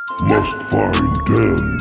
Must find them.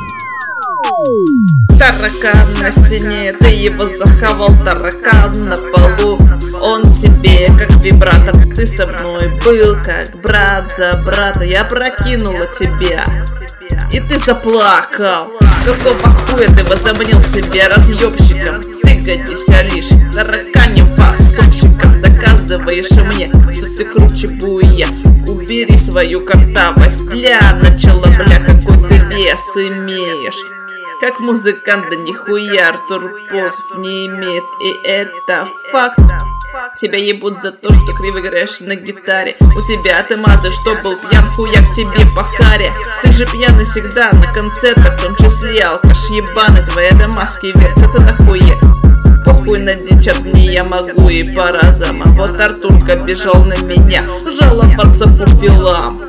Таракан на стене, ты его захавал, таракан на полу. Он тебе как вибратор, ты со мной был как брат за брата. Я прокинула тебя, и ты заплакал. Какого хуя ты возомнил себя разъебщиком? Ты годишься лишь тараканьим фасовщиком. Доказываешь мне, что ты круче буя. Убери свою картавость для начала, бля, какой ты вес имеешь. Как музыкант, да нихуя Артур Ползов не имеет, и это факт. Тебя ебут за то, что криво играешь на гитаре. У тебя атомазы, что был пьян, хуяк тебе по харе. Ты же пьяный всегда на концертах, в том числе алкаш ебаный. Твои маски вертятся нахуя. Похуй на дичат, мне я могу и по разам. А вот Артурка бежал на меня жаловаться фуфелам.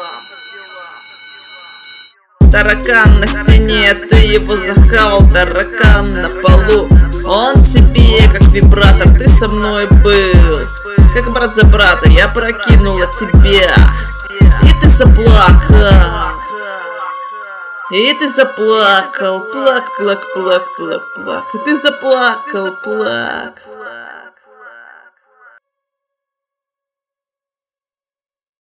Таракан на стене, ты его захавал, таракан на полу. Он тебе как вибратор, ты со мной был как брат за брата. Я прокинула тебя, и ты заплакал. И ты заплакал, плак, плак, плак, плак, плак. И ты заплакал, плак.